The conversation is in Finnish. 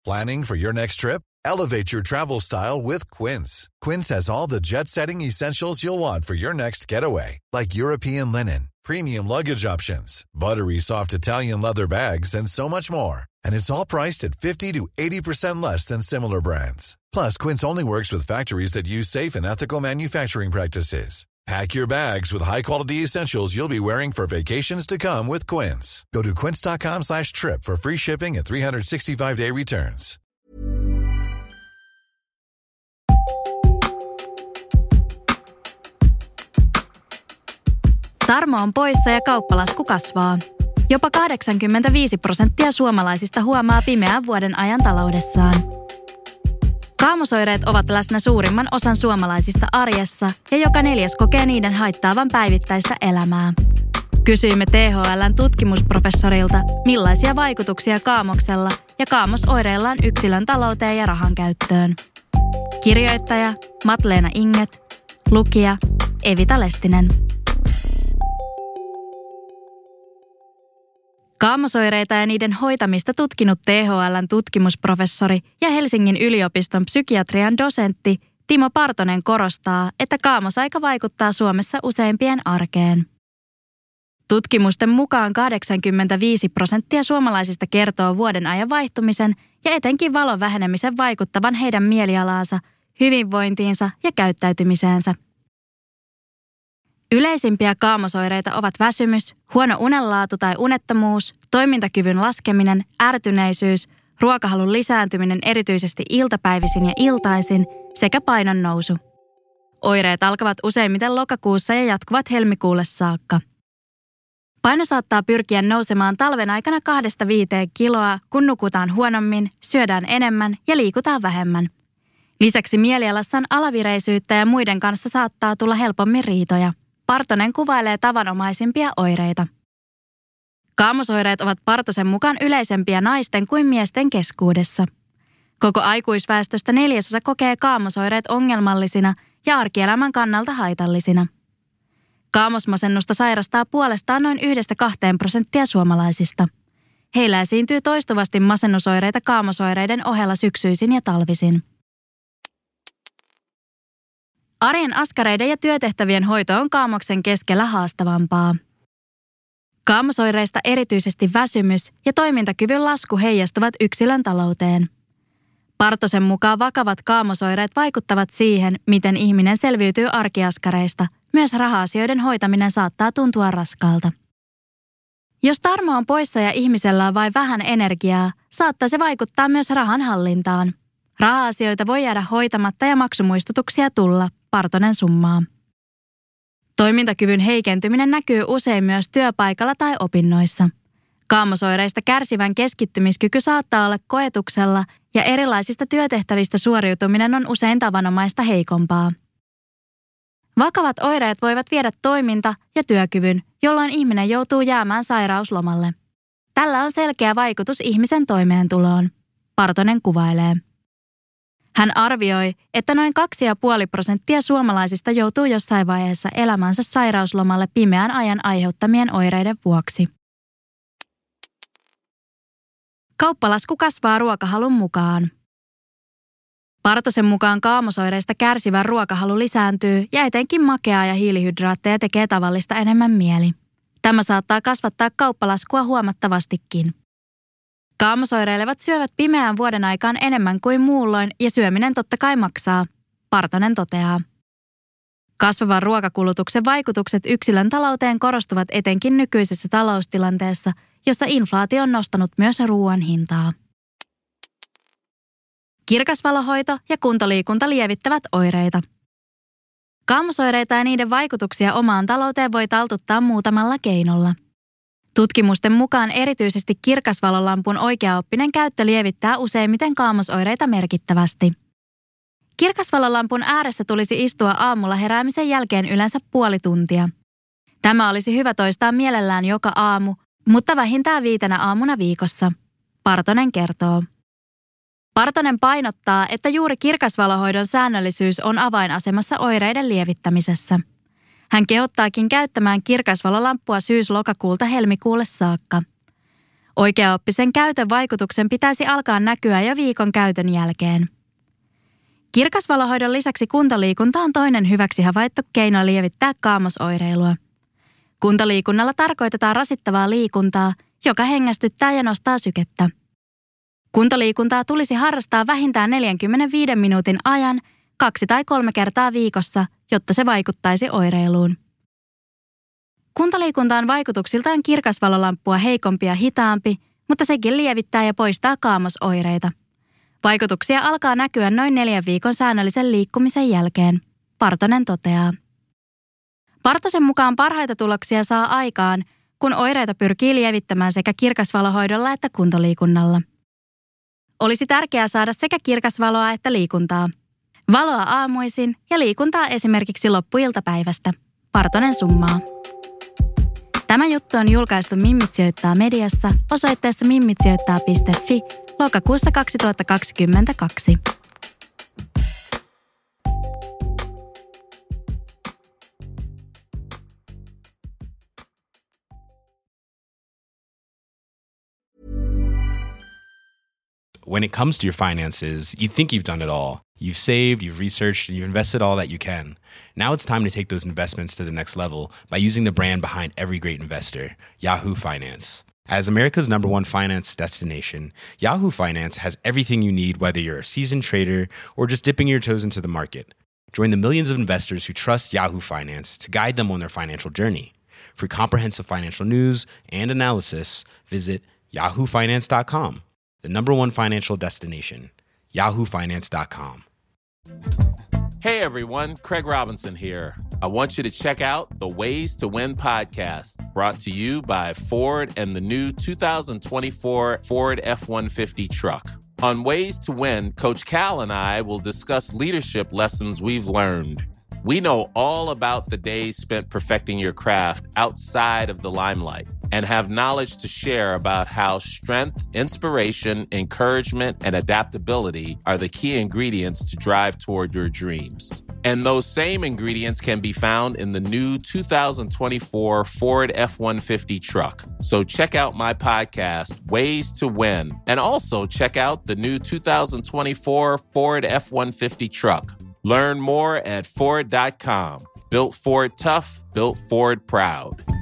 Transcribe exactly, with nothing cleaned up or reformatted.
Planning for your next trip? Elevate your travel style with Quince. Quince has all the jet-setting essentials you'll want for your next getaway, like European linen, premium luggage options, buttery soft Italian leather bags, and so much more. And it's all priced at fifty to eighty percent less than similar brands. Plus, Quince only works with factories that use safe and ethical manufacturing practices. Pack your bags with high-quality essentials you'll be wearing for vacations to come with Quince. Go to quince.com slash trip for free shipping and three sixty-five day returns. Tarmo on poissa ja kauppalasku kasvaa. Jopa kahdeksankymmentäviisi prosenttia suomalaisista huomaa pimeän vuoden ajan taloudessaan. Kaamosoireet ovat läsnä suurimman osan suomalaisista arjessa ja joka neljäs kokee niiden haittaavan päivittäistä elämää. Kysyimme T H L:n tutkimusprofessorilta, millaisia vaikutuksia kaamoksella ja kaamosoireilla on yksilön talouteen ja rahan käyttöön. Kirjoittaja Matleena Inget, lukija Evita Lestinen. Kaamosoireita ja niiden hoitamista tutkinut T H L:n tutkimusprofessori ja Helsingin yliopiston psykiatrian dosentti Timo Partonen korostaa, että kaamosaika vaikuttaa Suomessa useimpien arkeen. Tutkimusten mukaan kahdeksankymmentäviisi prosenttia suomalaisista kertoo vuoden ajan vaihtumisen ja etenkin valon vähenemisen vaikuttavan heidän mielialaansa, hyvinvointiinsa ja käyttäytymiseensä. Yleisimpiä kaamosoireita ovat väsymys, huono unenlaatu tai unettomuus, toimintakyvyn laskeminen, ärtyneisyys, ruokahalun lisääntyminen erityisesti iltapäivisin ja iltaisin sekä painon nousu. Oireet alkavat useimmiten lokakuussa ja jatkuvat helmikuulle saakka. Paino saattaa pyrkiä nousemaan talven aikana kahdesta viiteen kiloa, kun nukutaan huonommin, syödään enemmän ja liikutaan vähemmän. Lisäksi mielialassa on alavireisyyttä ja muiden kanssa saattaa tulla helpommin riitoja. Partonen kuvailee tavanomaisimpia oireita. Kaamosoireet ovat Partosen mukaan yleisempiä naisten kuin miesten keskuudessa. Koko aikuisväestöstä neljäsosa kokee kaamosoireet ongelmallisina ja arkielämän kannalta haitallisina. Kaamosmasennusta sairastaa puolestaan noin yhdestä kahteen prosenttia suomalaisista. Heillä esiintyy toistuvasti masennusoireita kaamosoireiden ohella syksyisin ja talvisin. Arjen askareiden ja työtehtävien hoito on kaamoksen keskellä haastavampaa. Kaamosoireista erityisesti väsymys ja toimintakyvyn lasku heijastuvat yksilön talouteen. Partosen mukaan vakavat kaamosoireet vaikuttavat siihen, miten ihminen selviytyy arkiaskareista. Myös raha-asioiden hoitaminen saattaa tuntua raskaalta. Jos Tarmo on poissa ja ihmisellä on vain vähän energiaa, saattaa se vaikuttaa myös rahan hallintaan. Raha-asioita voi jäädä hoitamatta ja maksumuistutuksia tulla, Partonen summaa. Toimintakyvyn heikentyminen näkyy usein myös työpaikalla tai opinnoissa. Kaamosoireista kärsivän keskittymiskyky saattaa olla koetuksella ja erilaisista työtehtävistä suoriutuminen on usein tavanomaista heikompaa. Vakavat oireet voivat viedä toiminta- ja työkyvyn, jolloin ihminen joutuu jäämään sairauslomalle. Tällä on selkeä vaikutus ihmisen toimeentuloon, Partonen kuvailee. Hän arvioi, että noin kaksi pilkku viisi prosenttia suomalaisista joutuu jossain vaiheessa elämänsä sairauslomalle pimeän ajan aiheuttamien oireiden vuoksi. Kauppalasku kasvaa ruokahalun mukaan. Partosen mukaan kaamosoireista kärsivän ruokahalu lisääntyy ja etenkin makeaa ja hiilihydraatteja tekee tavallista enemmän mieli. Tämä saattaa kasvattaa kauppalaskua huomattavastikin. Kaamosoireilevat syövät pimeään vuoden aikaan enemmän kuin muulloin ja syöminen totta kai maksaa, Partonen toteaa. Kasvavan ruokakulutuksen vaikutukset yksilön talouteen korostuvat etenkin nykyisessä taloustilanteessa, jossa inflaatio on nostanut myös ruoan hintaa. Kirkasvalohoito ja kuntoliikunta lievittävät oireita. Kaamosoireita ja niiden vaikutuksia omaan talouteen voi taltuttaa muutamalla keinolla. Tutkimusten mukaan erityisesti kirkasvalolampun oikeaoppinen käyttö lievittää useimmiten kaamosoireita merkittävästi. Kirkasvalolampun ääressä tulisi istua aamulla heräämisen jälkeen yleensä puoli tuntia. Tämä olisi hyvä toistaa mielellään joka aamu, mutta vähintään viitenä aamuna viikossa, Partonen kertoo. Partonen painottaa, että juuri kirkasvalohoidon säännöllisyys on avainasemassa oireiden lievittämisessä. Hän kehottaakin käyttämään kirkasvalolamppua syys-lokakuulta helmikuulle saakka. Oikeaoppisen käytön vaikutuksen pitäisi alkaa näkyä jo viikon käytön jälkeen. Kirkasvalohoidon lisäksi kuntoliikunta on toinen hyväksi havaittu keino lievittää kaamosoireilua. Kuntoliikunnalla tarkoitetaan rasittavaa liikuntaa, joka hengästyttää ja nostaa sykettä. Kuntoliikuntaa tulisi harrastaa vähintään neljänkymmenenviiden minuutin ajan kaksi tai kolme kertaa viikossa, jotta se vaikuttaisi oireiluun. Kuntaliikunta on vaikutuksiltaan kirkasvalolamppua heikompi ja hitaampi, mutta sekin lievittää ja poistaa kaamosoireita. Vaikutuksia alkaa näkyä noin neljän viikon säännöllisen liikkumisen jälkeen, Partonen toteaa. Partosen mukaan parhaita tuloksia saa aikaan, kun oireita pyrkii lievittämään sekä kirkasvalohoidolla että kuntoliikunnalla. Olisi tärkeää saada sekä kirkasvaloa että liikuntaa. Valoa aamuisin ja liikuntaa esimerkiksi loppuiltapäivästä. Partonen summaa. Tämä juttu on julkaistu Mimmit sijoittaa mediassa osoitteessa mimmitsijoittaa piste fi lokakuussa kaksituhattakaksikymmentäkaksi. When it comes to your finances, you think you've done it all. You've saved, you've researched, and you've invested all that you can. Now it's time to take those investments to the next level by using the brand behind every great investor, Yahoo Finance. As America's number one finance destination, Yahoo Finance has everything you need, whether you're a seasoned trader or just dipping your toes into the market. Join the millions of investors who trust Yahoo Finance to guide them on their financial journey. For comprehensive financial news and analysis, visit yahoo finance dot com. The number one financial destination, yahoo finance dot com. Hey everyone, Craig Robinson here. I want you to check out the Ways to Win podcast, brought to you by Ford and the new two thousand twenty-four Ford F one fifty truck. On Ways to Win, Coach Cal and I will discuss leadership lessons we've learned. We know all about the days spent perfecting your craft outside of the limelight and have knowledge to share about how strength, inspiration, encouragement, and adaptability are the key ingredients to drive toward your dreams. And those same ingredients can be found in the new two thousand twenty-four Ford F one fifty truck. So check out my podcast, Ways to Win, and also check out the new two thousand twenty-four Ford F one fifty truck. Learn more at Ford dot com. Built Ford tough, built Ford proud.